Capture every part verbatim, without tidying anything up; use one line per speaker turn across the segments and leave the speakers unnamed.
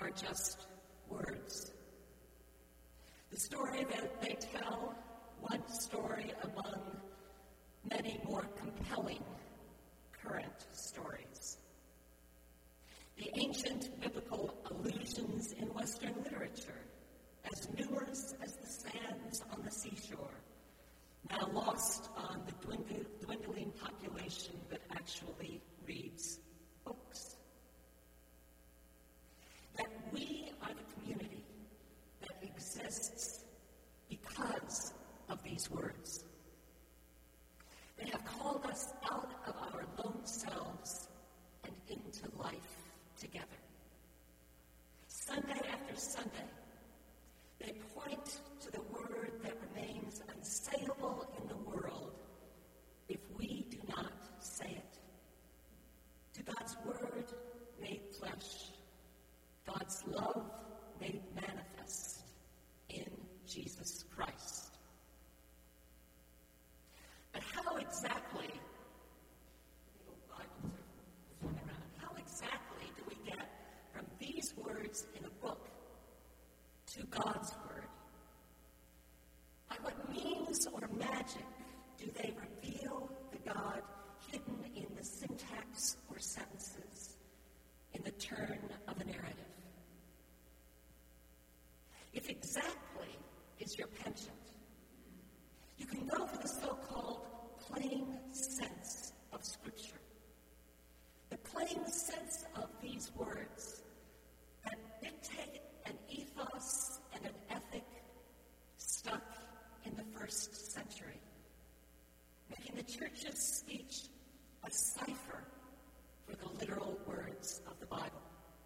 are just words. The story that they tell, one story among many more compelling current stories. The ancient biblical allusions in Western literature, as numerous as the sands on the seashore, now lost on the dwindling population that actually reads books. That we are the community that exists because of these words. They have called us out of our lone selves and into life together. Sunday after Sunday, they point to the word that remains unsayable in the world if we do not say it. To God's word made flesh, God's love made manifest in Jesus Christ. But how exactly, how exactly do we get from these words in a book to God's word? By what means or magic do they reveal the God hidden in the syntax or sentences, in the turn of a narrative? If exactly is your penchant, you can go for the so-called plain sense of Scripture. The plain sense of these words that dictate an ethos and an ethic stuck in the first century, making the church's speech a cipher for the literal words of the Bible.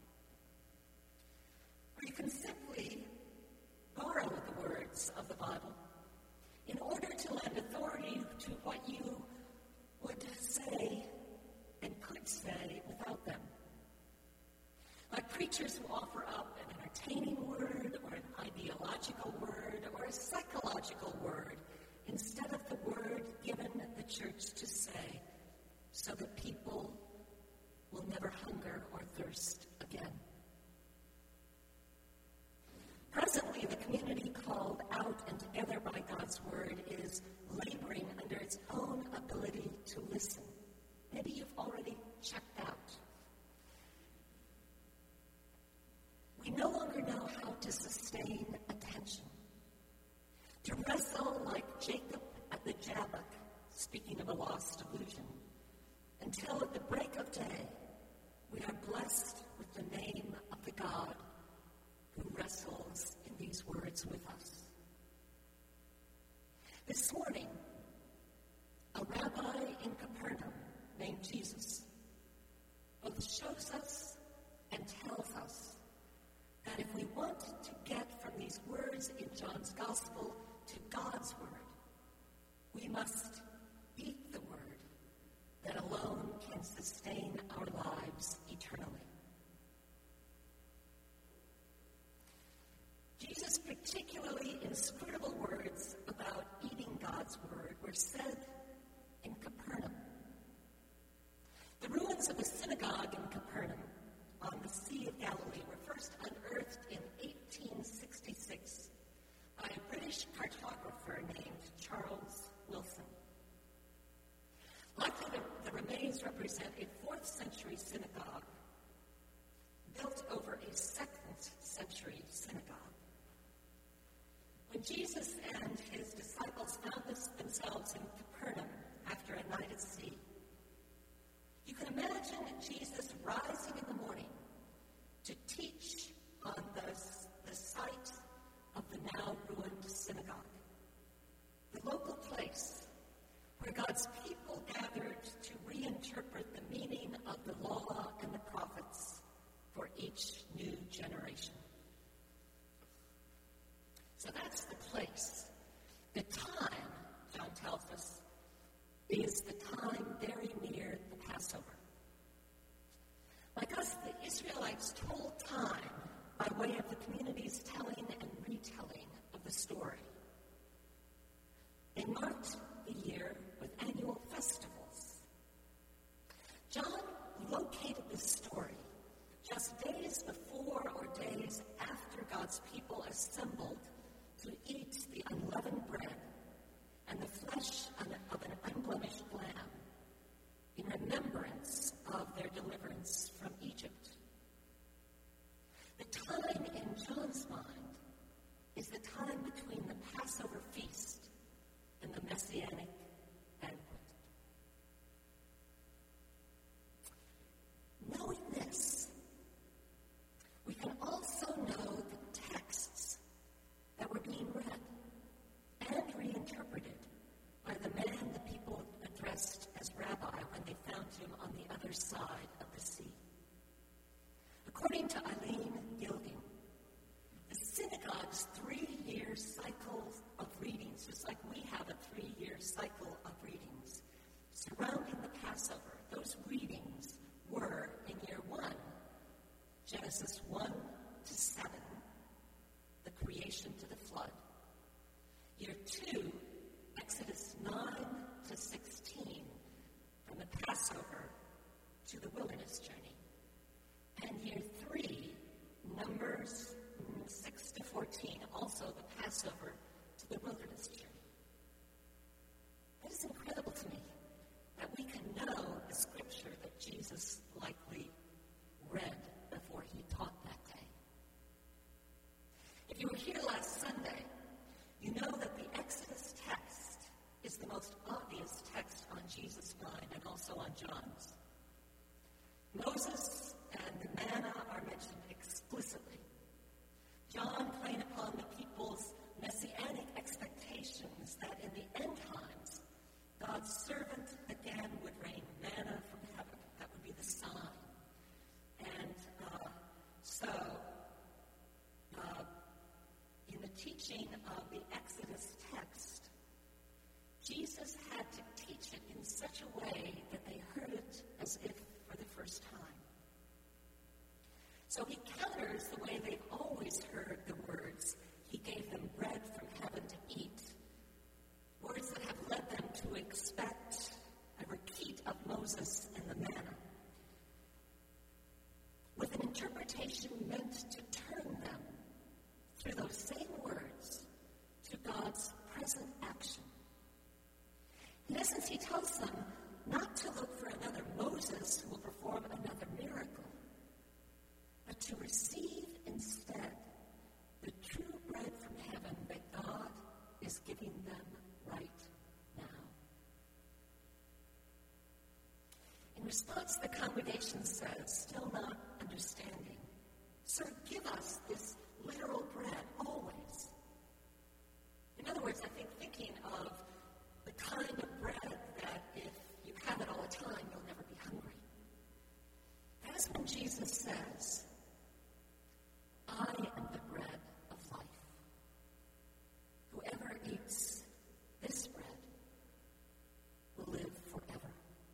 Or you can simply borrow the words of the Bible in order to lend authority to what you would say and could say without them. Like preachers who offer up an entertaining word or an ideological word or a psychological word instead of the word given the church to say so that people will never hunger or thirst again. Presently, the community called out and together by God's word is laboring under its own ability to listen. Maybe you've already checked out. We no longer know how to sustain attention, to wrestle like Jacob at the Jabbok, speaking of a lost illusion, until at the break of day we are blessed with the name of the God who wrestles in these words with us. This morning, a rabbi in Capernaum named Jesus both shows us and tells us that if we want to get from these words in John's Gospel to God's word, we must eat the word that alone can sustain our lives eternally. Jesus' particularly inscrutable words about eating God's word were said in Capernaum. The ruins of a synagogue in Capernaum on the Sea of Galilee were first unearthed in eighteen sixty-six by a British cartographer named Charles Wilson. Likely the, the remains represent a fourth century synagogue built over a second century synagogue. When Jesus and his disciples found themselves in Capernaum after a night at sea, you can imagine Jesus rising in the morning to teach on the, the site of the now ruined synagogue, the local place where God's people gathered to reinterpret the meaning of the law and the prophets for each new generation. So that's the place. The time, John tells us, is the time very near the Passover. Like us, the Israelites told time by way of the community's telling and retelling of the story. They marked the year with annual festivals. John located this story just days before or days after God's people assembled to eat the unleavened bread and the flesh of an unblemished lamb in remembrance of their deliverance from Egypt. The time in John's mind is the time between the Passover feast and the Messianic banquet. Knowing this, we can also know the texts that were being read and reinterpreted by the man the people addressed as rabbi when they found him on the other side of the sea. According to Eileen Gilgan, the synagogue's three-year cycle of readings, just like we have a three-year cycle of readings, surrounding the Passover, those readings were, in year one, Genesis one to seven, the creation to the flood. Year two, Exodus nine to sixteen, from the Passover to the wilderness journey. And year three, Numbers six to fourteen, also the Passover to the wilderness journey. It is incredible to me that we can know the scripture that Jesus likely read before he taught that day. If you were here last Sunday, you know that the Exodus text is the most obvious text on Jesus' mind and also on John's. Moses and the manna are mentioned explicitly. John playing upon the people's messianic expectations that in the end times, God's servant again would rain manna from heaven. That would be the sign. And uh, so, uh, in the teaching of the Exodus text, Jesus had to teach it in such a way that they heard it as if for the first time. So he counters the way they've always heard the words. He gave them bread from heaven to eat, words that have led them to expect a repeat of Moses and the manna, with an interpretation meant to turn them through those same words to God's present action. In essence, he tells them not to look for another Moses who will perform another miracle, but to receive instead the true bread from heaven that God is giving them right now. In response, the congregation says, still not understanding, "Sir, give us this literal bread always." In other words, I think thinking of the kind of bread that if you have it all the time, you'll never be hungry. That is when Jesus says, "I am the bread of life. Whoever eats this bread will live forever."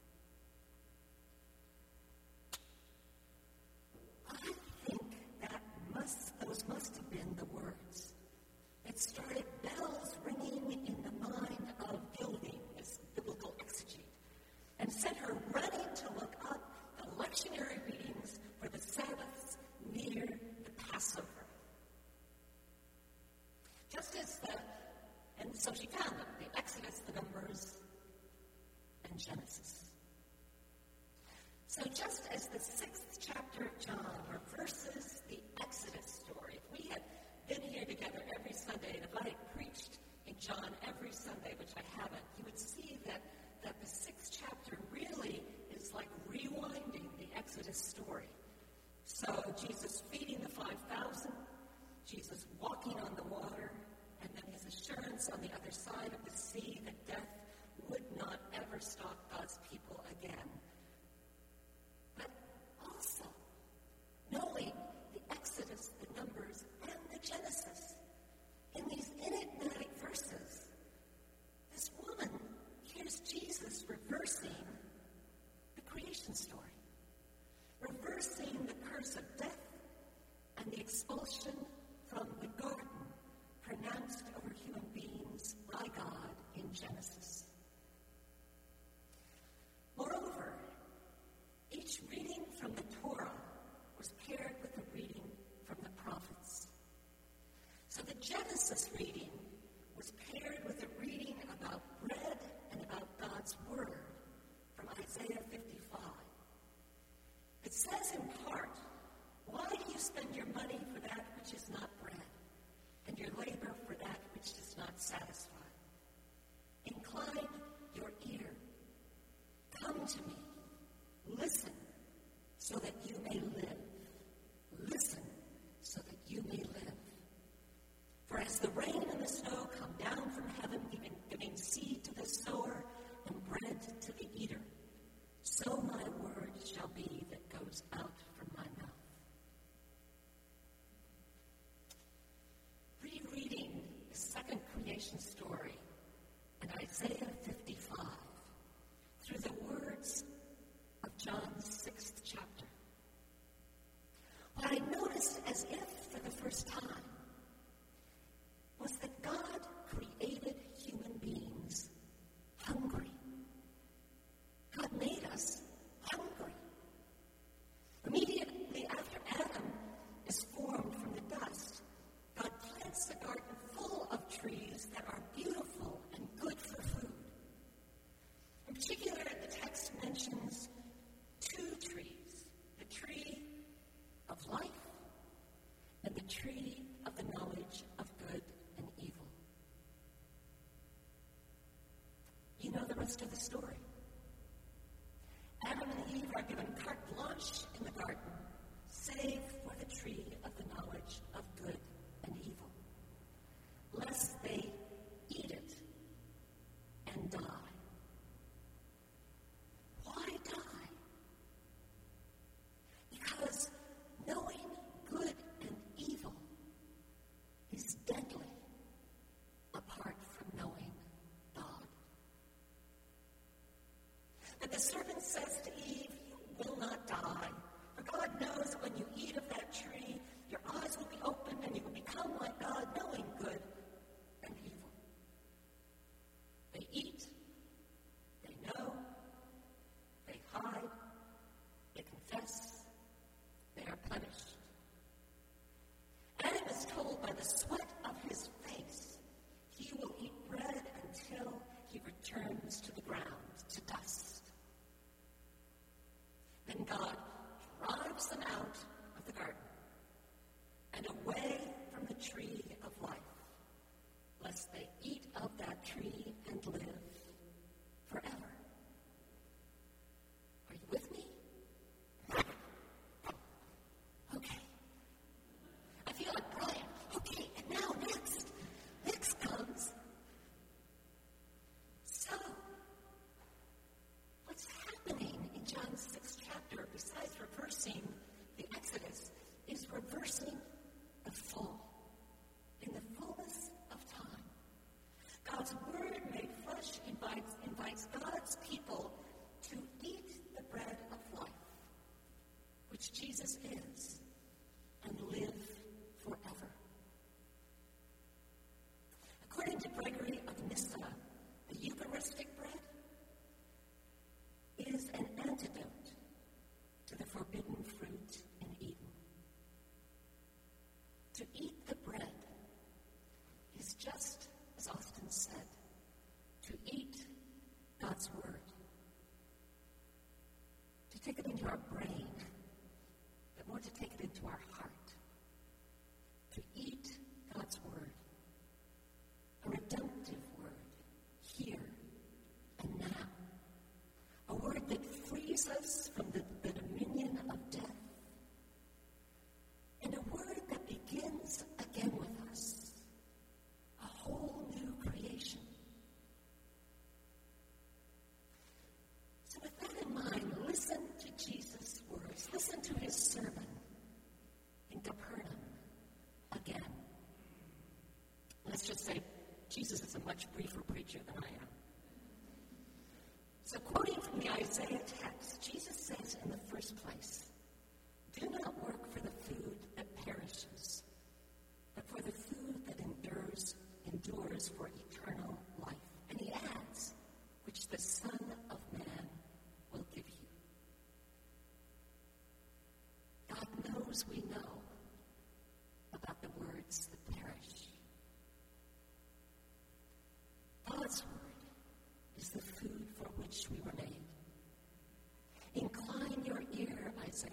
I think that must, those must have been the words that started bells ringing in the mind of Gilgan, this biblical exegete, and sent her running to look up the lectionary readings for the Sabbaths near the Passover. Just as the, and so she found them, the Exodus, the Numbers, and Genesis. So just as the sixth chapter of John reverses the Exodus story, if we had been here together every Sunday, and if I had preached in John every Sunday, which I haven't, you would see that, that the sixth chapter really is like rewinding the Exodus story. So Jesus feeding the five thousand, Jesus walking on the water, and then his assurance on the other side of the sea that death would not ever stop God's people again. But also knowing the Exodus, the Numbers, and the Genesis. In these enigmatic verses, this woman hears Jesus reversing the creation story, reversing the curse of death and the expulsion from the garden pronounced over human beings by God in Genesis. Moreover, each reading from the Torah was paired with a reading from the spend your money for that which is not bread, and your labor for that which does not satisfy. Incline your ear. Come to me. Listen, so that you may live. Listen, so that you may live. For as the rain and the snow come down from heaven, giving, giving seed to the sower and bread to the eater, so my word shall be that goes out from my mouth. Rereading the second creation story in Isaiah fifty-five through the words of John's sixth chapter. What I noticed as if for the first time was that God created human beings hungry. God made us hungry. Immediately after Adam is formed from the dust, God plants the garden full of trees that are beautiful and good for food. In particular, the text mentions two trees, the tree of life and the tree of the knowledge of good and evil. You know the rest of the story. Adam and Eve are given carte blanche in the garden, save for the tree of the knowledge of good and evil, lest they eat it and die. Why die? Because knowing good and evil is deadly apart from knowing God. But the serpent says to Eve, you will not die. For God knows that when you eat of that tree, your eyes will be opened and you will become like God, knowing good and evil. They eat, they know, they hide, they confess, they are punished. Adam is told by the sweat of his face, he will eat bread until he returns to the ground, to dust. Then God drives them out of the garden and away from the tree of life, lest they eat of that tree and live forever. Are you with me? Okay. I feel like Brian. Okay, and now next. Next comes. So, what's happening in John's sixth chapter, besides reversing the Exodus, is reversing the fall. In the fullness of time, God's word made flesh invites, invites God's people to eat the bread of life, which Jesus is, and live forever. According to Gregory of Nyssa, the Eucharistic bread is an antidote to the forbidden fruit in Eden. To eat the bread is just, as Austin said, to eat God's word. To take it into our brain, but more to take it into our heart. To eat God's word. A redemptive word, here and now. A word that frees us from the, the dominion of death. And a word that begins again with us. A whole new creation. So with that in mind, listen to Jesus' words. Listen to his sermon in Capernaum again. Let's just say Jesus is a much briefer preacher than I am. So quoting from the Isaiah text, Jesus says in the first place, do not work for the food that perishes, but for the food that endures, endures for eternal life. And he adds, which the Son of Man will give you. God knows we know about the words that perish. God's word is the food for which we were made. Incline your ear, Isaiah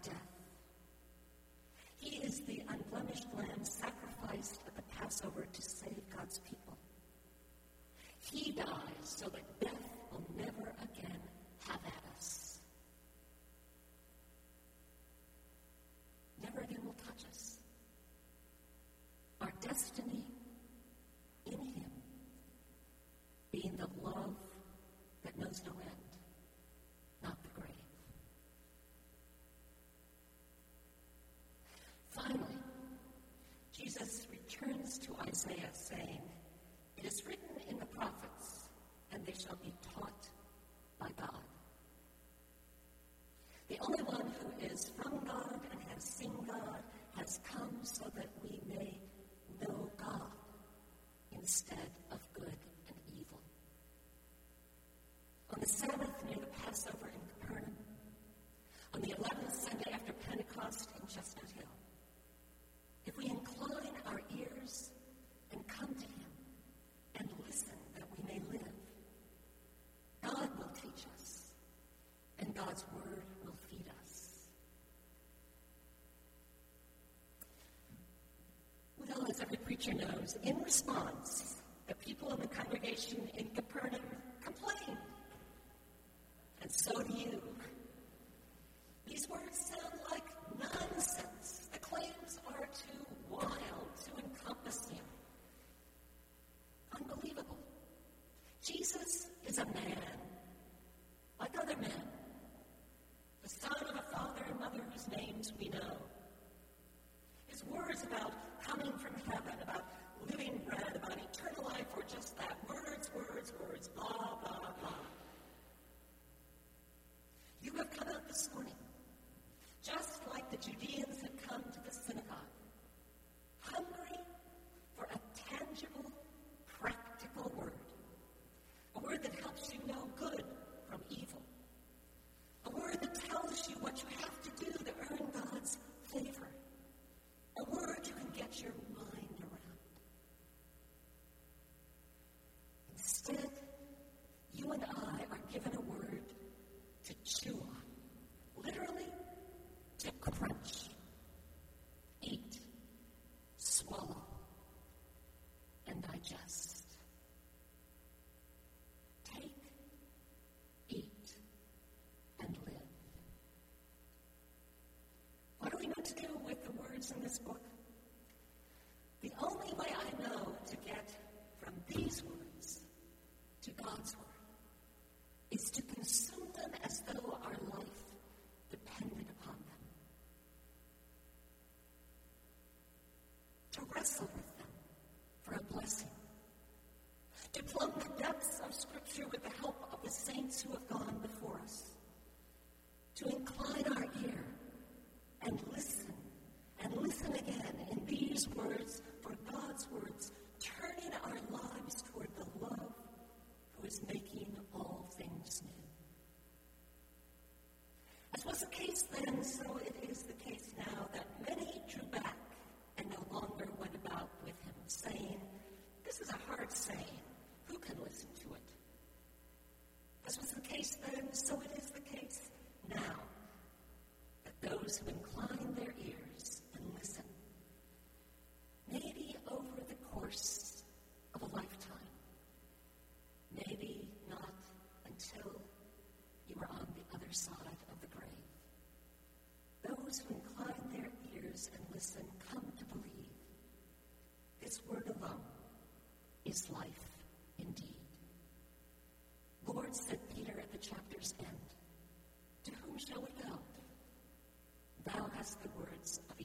death. He is the unblemished lamb sacrificed at the Passover to save God's people. He dies so that death will never again have at us. Never again will touch us. Our destiny in him being the love that knows no end, not the grave. Finally, Jesus returns to Isaiah saying, "It is written in the prophets, and they shall be taught by God." The only one who is from God and has seen God has come so that we may know God instead of good and evil. On the Sabbath near the Passover in Capernaum, on the eleventh Sunday after Pentecost in Chestnut Hill, if we incline our ears and come to him and listen that we may live, God will teach us, and God's word will feed us. Well, as every preacher knows, in response, the people in the congregation in Capernaum complained. And so do you. These words sound like nonsense. The claims are too wild, too encompassing. Unbelievable. Jesus is a man, like other men, the son of a father and mother whose names we know. His words about coming from heaven, about living bread, about eternal life were just that. Words, words, words, blah, blah, blah. You have come out this morning, just like the Judeans had come to the synagogue, hungry for a tangible, practical word, a word that helps you know good from evil, a word that tells you what you have to do to earn God's favor, a word you can get your mind around. Instead, you and I are given a word to chew on, literally to crunch, eat, swallow, and digest. Take, eat, and live. What are we meant to do with the words in this book? The only way I know to get from these words to God's word is to consume them as though our life depended upon them. To wrestle with them for a blessing. To plumb the depths of Scripture with the help of the saints who have gone before us. To incline our ear and listen, and listen again in these words, for God's words, turning our lives toward the love who is making all things new. As was the case then, so it is the case now, that many drew back and no longer went about with him, saying, "This is a hard saying. Who can listen to it?" As was the case then, so it is the case now, that those who incline their ears and listen, maybe over the course of a lifetime, maybe not until you are on the other side of the grave. Those who incline their ears and listen come to believe this word alone is life indeed. Lord, said Peter at the chapter's end, to whom shall we go? Thou hast the words of